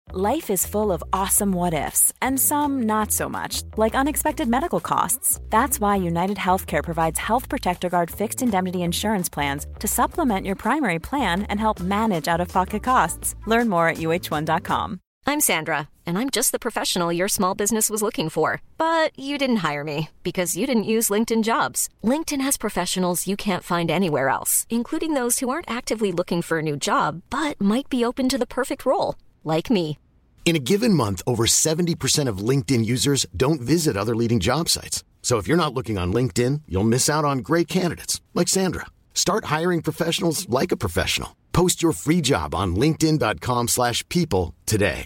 Life is full of awesome what-ifs, and some not so much, like unexpected medical costs. That's why United Healthcare provides Health Protector Guard fixed indemnity insurance plans to supplement your primary plan and help manage out-of-pocket costs. Learn more at uh1.com. I'm Sandra, and I'm just the professional your small business was looking for. But you didn't hire me because you didn't use LinkedIn Jobs. LinkedIn has professionals you can't find anywhere else, including those who aren't actively looking for a new job, but might be open to the perfect role, like me. In a given month, over 70% of LinkedIn users don't visit other leading job sites. So if you're not looking on LinkedIn, you'll miss out on great candidates like Sandra. Start hiring professionals like a professional. Post your free job on linkedin.com/people today.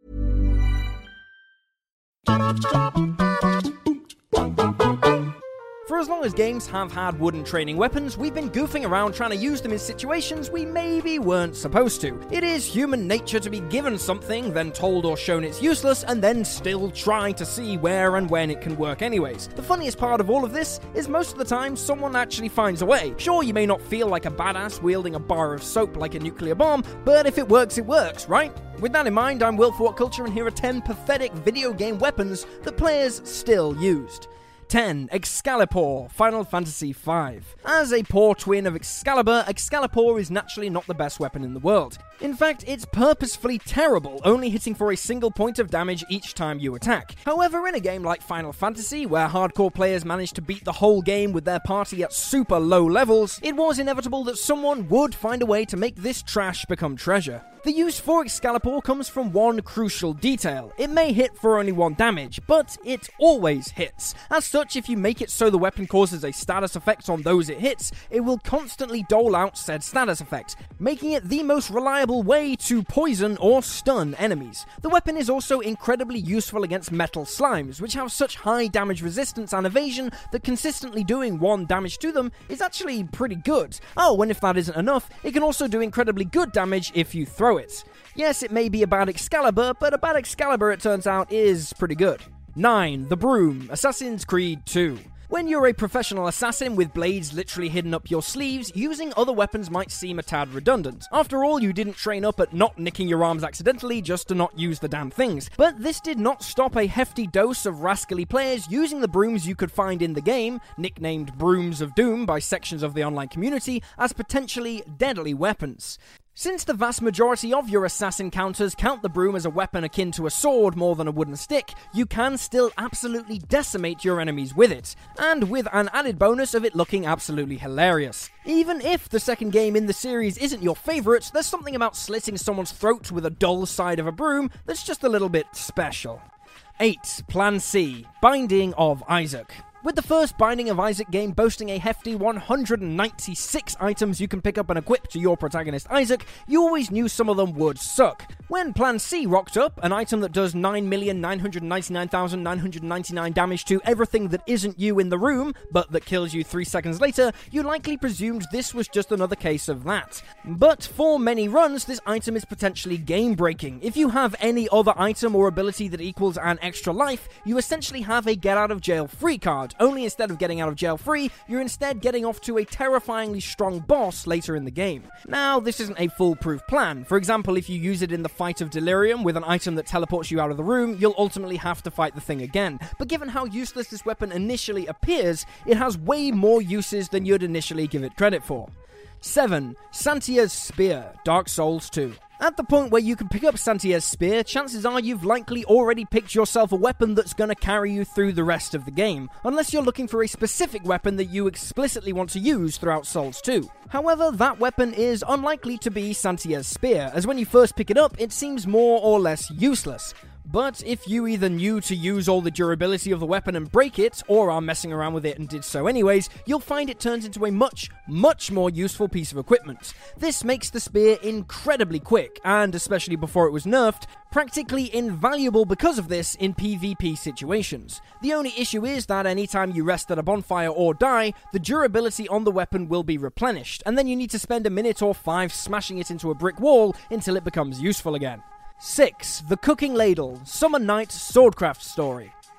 For as long as games have had wooden training weapons, we've been goofing around trying to use them in situations we maybe weren't supposed to. It is human nature to be given something, then told or shown it's useless, and then still try to see where and when it can work anyways. The funniest part of all of this is most of the time someone actually finds a way. Sure, you may not feel like a badass wielding a bar of soap like a nuclear bomb, but if it works, right? With that in mind, I'm Will for What Culture, and here are 10 pathetic video game weapons that players still used. 10. Excalibur, Final Fantasy V. As a poor twin of Excalibur, Excalibur is naturally not the best weapon in the world. In fact, it's purposefully terrible, only hitting for a single point of damage each time you attack. However, in a game like Final Fantasy, where hardcore players manage to beat the whole game with their party at super low levels, it was inevitable that someone would find a way to make this trash become treasure. The use for Excalibur comes from one crucial detail. It may hit for only 1 damage, but it always hits. As such, if you make it so the weapon causes a status effect on those it hits, it will constantly dole out said status effect, making it the most reliable way to poison or stun enemies. The weapon is also incredibly useful against metal slimes, which have such high damage resistance and evasion that consistently doing 1 damage to them is actually pretty good. Oh, and if that isn't enough, it can also do incredibly good damage if you throw it. Yes, it may be a bad Excalibur, but a bad Excalibur, it turns out, is pretty good. 9. The Broom, Assassin's Creed 2. When you're a professional assassin with blades literally hidden up your sleeves, using other weapons might seem a tad redundant. After all, you didn't train up at not nicking your arms accidentally just to not use the damn things. But this did not stop a hefty dose of rascally players using the brooms you could find in the game, nicknamed Brooms of Doom by sections of the online community, as potentially deadly weapons. Since the vast majority of your assassin counters count the broom as a weapon akin to a sword more than a wooden stick, you can still absolutely decimate your enemies with it, and with an added bonus of it looking absolutely hilarious. Even if the second game in the series isn't your favourite, there's something about slitting someone's throat with a dull side of a broom that's just a little bit special. 8. Plan C, Binding of Isaac. With the first Binding of Isaac game boasting a hefty 196 items you can pick up and equip to your protagonist Isaac, you always knew some of them would suck. When Plan C rocked up, an item that does 9,999,999 damage to everything that isn't you in the room, but that kills you 3 seconds later, you likely presumed this was just another case of that. But for many runs, this item is potentially game-breaking. If you have any other item or ability that equals an extra life, you essentially have a get-out-of-jail-free card. Only instead of getting out of jail free, you're instead getting off to a terrifyingly strong boss later in the game. Now, this isn't a foolproof plan. For example, if you use it in the Fight of Delirium with an item that teleports you out of the room, you'll ultimately have to fight the thing again. But given how useless this weapon initially appears, it has way more uses than you'd initially give it credit for. 7. Santia's Spear, Dark Souls 2. At the point where you can pick up Santia's Spear, chances are you've likely already picked yourself a weapon that's going to carry you through the rest of the game, unless you're looking for a specific weapon that you explicitly want to use throughout Souls 2. However, that weapon is unlikely to be Santia's Spear, as when you first pick it up, it seems more or less useless. But if you either knew to use all the durability of the weapon and break it, or are messing around with it and did so anyways, you'll find it turns into a much more useful piece of equipment. This makes the spear incredibly quick, and especially before it was nerfed, practically invaluable because of this in PvP situations. The only issue is that anytime you rest at a bonfire or die, the durability on the weapon will be replenished, and then you need to spend a minute or 5 smashing it into a brick wall until it becomes useful again. 6. The Cooking Ladle, Summer Night Swordcraft Story.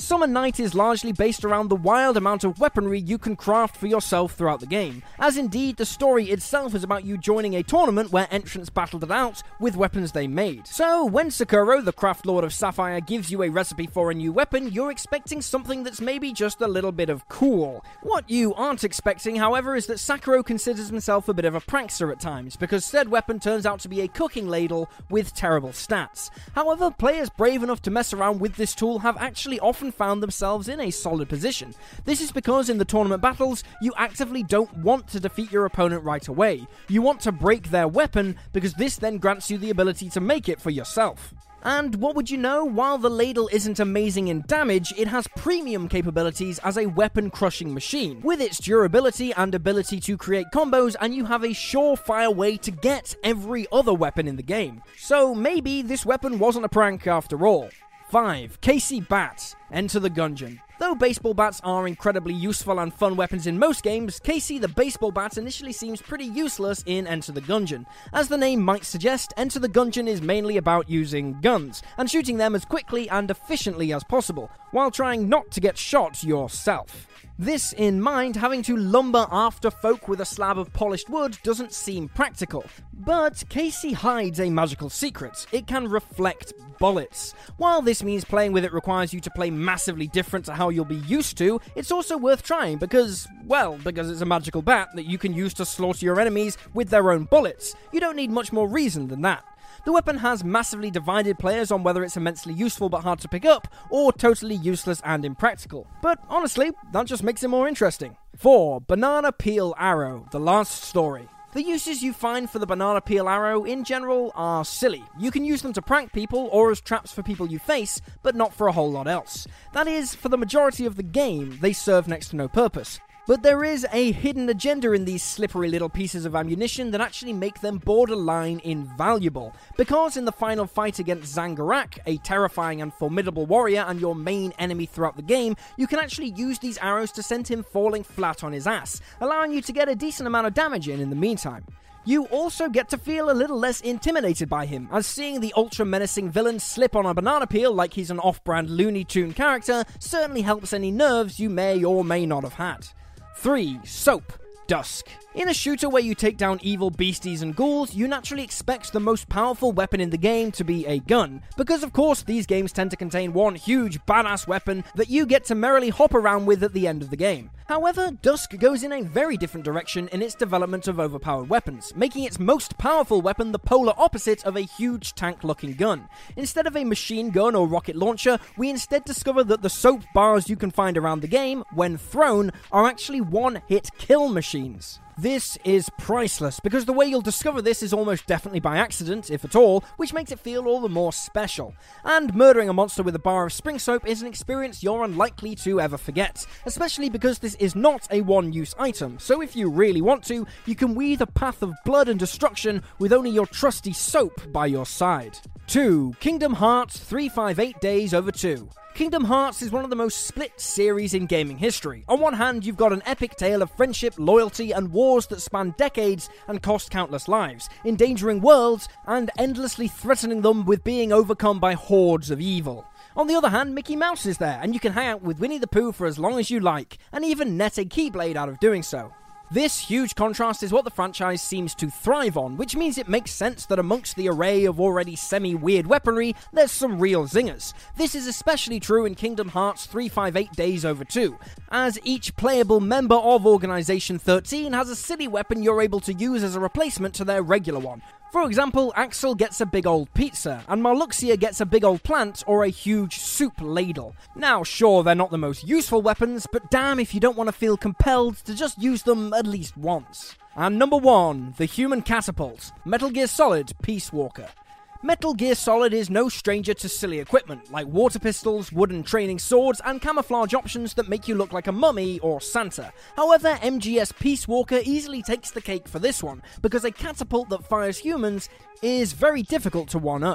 Summer Night is largely based around the wild amount of weaponry you can craft for yourself throughout the game, as indeed the story itself is about you joining a tournament where entrants battled it out with weapons they made. So when Sakura, the craft lord of Sapphire, gives you a recipe for a new weapon, you're expecting something that's maybe just a little bit of cool. What you aren't expecting, however, is that Sakura considers himself a bit of a prankster at times, because said weapon turns out to be a cooking ladle with terrible stats. However, players brave enough to mess around with this tool have actually often found themselves in a solid position. This is because in the tournament battles, you actively don't want to defeat your opponent right away. You want to break their weapon, because this then grants you the ability to make it for yourself. And what would you know, while the ladle isn't amazing in damage, it has premium capabilities as a weapon-crushing machine. With its durability and ability to create combos, and you have a surefire way to get every other weapon in the game. So maybe this weapon wasn't a prank after all. 5. Casey Bat. Enter the Gungeon. Though baseball bats are incredibly useful and fun weapons in most games, Casey the baseball bat initially seems pretty useless in Enter the Gungeon. As the name might suggest, Enter the Gungeon is mainly about using guns, and shooting them as quickly and efficiently as possible, while trying not to get shot yourself. This in mind, having to lumber after folk with a slab of polished wood doesn't seem practical. But Casey hides a magical secret. It can reflect bullets. While this means playing with it requires you to play massively different to how you'll be used to, it's also worth trying because it's a magical bat that you can use to slaughter your enemies with their own bullets. You don't need much more reason than that. The weapon has massively divided players on whether it's immensely useful but hard to pick up, or totally useless and impractical. But honestly, that just makes it more interesting. 4. Banana Peel Arrow, The Last Story. The uses you find for the banana peel arrow in general are silly. You can use them to prank people or as traps for people you face, but not for a whole lot else. That is, for the majority of the game, they serve next to no purpose. But there is a hidden agenda in these slippery little pieces of ammunition that actually make them borderline invaluable. Because in the final fight against Zangarak, a terrifying and formidable warrior and your main enemy throughout the game, you can actually use these arrows to send him falling flat on his ass, allowing you to get a decent amount of damage in the meantime. You also get to feel a little less intimidated by him, as seeing the ultra-menacing villain slip on a banana peel like he's an off-brand Looney Tune character certainly helps any nerves you may or may not have had. 3. Soap. Dusk. In a shooter where you take down evil beasties and ghouls, you naturally expect the most powerful weapon in the game to be a gun, because of course these games tend to contain one huge badass weapon that you get to merrily hop around with at the end of the game. However, Dusk goes in a very different direction in its development of overpowered weapons, making its most powerful weapon the polar opposite of a huge tank-looking gun. Instead of a machine gun or rocket launcher, we instead discover that the soap bars you can find around the game, when thrown, are actually one-hit kill machines. This is priceless, because the way you'll discover this is almost definitely by accident, if at all, which makes it feel all the more special. And murdering a monster with a bar of spring soap is an experience you're unlikely to ever forget, especially because this is not a one-use item, so if you really want to, you can weave a path of blood and destruction with only your trusty soap by your side. 2. Kingdom Hearts 358 Days Over 2. Kingdom Hearts is one of the most split series in gaming history. On one hand, you've got an epic tale of friendship, loyalty, and wars that span decades and cost countless lives, endangering worlds and endlessly threatening them with being overcome by hordes of evil. On the other hand, Mickey Mouse is there, and you can hang out with Winnie the Pooh for as long as you like, and even net a Keyblade out of doing so. This huge contrast is what the franchise seems to thrive on, which means it makes sense that amongst the array of already semi-weird weaponry, there's some real zingers. This is especially true in Kingdom Hearts 358 Days Over 2, as each playable member of Organization 13 has a silly weapon you're able to use as a replacement to their regular one. For example, Axel gets a big old pizza, and Marluxia gets a big old plant or a huge soup ladle. Now, sure, they're not the most useful weapons, but damn if you don't want to feel compelled to just use them at least once. And number 1, the Human Catapult, Metal Gear Solid Peace Walker. Metal Gear Solid is no stranger to silly equipment, like water pistols, wooden training swords, and camouflage options that make you look like a mummy or Santa. However, MGS Peace Walker easily takes the cake for this one, because a catapult that fires humans is very difficult to one-up.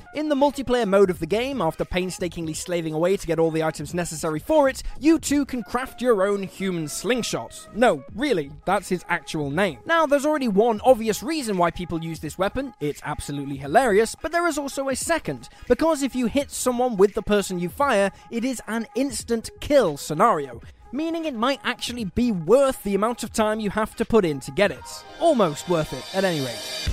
In the multiplayer mode of the game, after painstakingly slaving away to get all the items necessary for it, you too can craft your own human slingshot. No, really, that's his actual name. Now, there's already one obvious reason why people use this weapon. It's absolutely hilarious, but there is also a second, because if you hit someone with the person you fire, it is an instant kill scenario, meaning it might actually be worth the amount of time you have to put in to get it. Almost worth it, at any rate.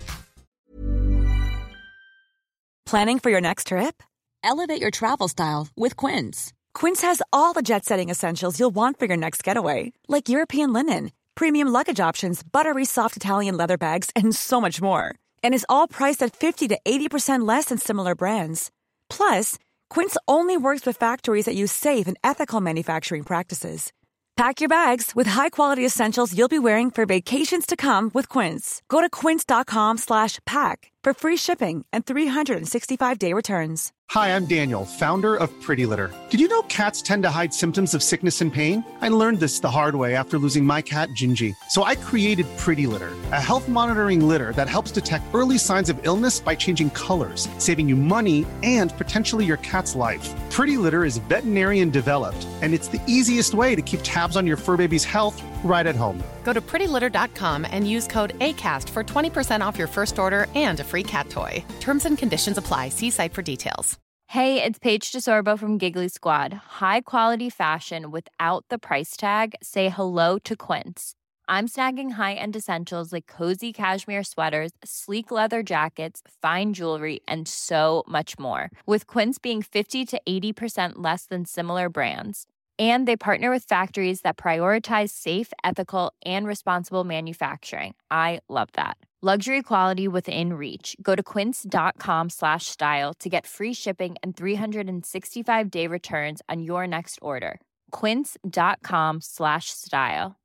Planning for your next trip? Elevate your travel style with Quince. Quince has all the jet-setting essentials you'll want for your next getaway, like European linen, premium luggage options, buttery soft Italian leather bags, and so much more. And is all priced at 50 to 80% less than similar brands. Plus, Quince only works with factories that use safe and ethical manufacturing practices. Pack your bags with high-quality essentials you'll be wearing for vacations to come with Quince. Go to quince.com/pack for free shipping and 365-day returns. Hi, I'm Daniel, founder of Pretty Litter. Did you know cats tend to hide symptoms of sickness and pain? I learned this the hard way after losing my cat, Gingy. So I created Pretty Litter, a health monitoring litter that helps detect early signs of illness by changing colors, saving you money and potentially your cat's life. Pretty Litter is veterinarian developed, and it's the easiest way to keep tabs on your fur baby's health right at home. Go to prettylitter.com and use code ACAST for 20% off your first order and a free cat toy. Terms and conditions apply. See site for details. Hey, it's Paige DeSorbo from Giggly Squad. High quality fashion without the price tag. Say hello to Quince. I'm snagging high-end essentials like cozy cashmere sweaters, sleek leather jackets, fine jewelry, and so much more. With Quince being 50 to 80% less than similar brands. And they partner with factories that prioritize safe, ethical, and responsible manufacturing. I love that. Luxury quality within reach. Go to quince.com/style to get free shipping and 365-day returns on your next order. Quince.com/style.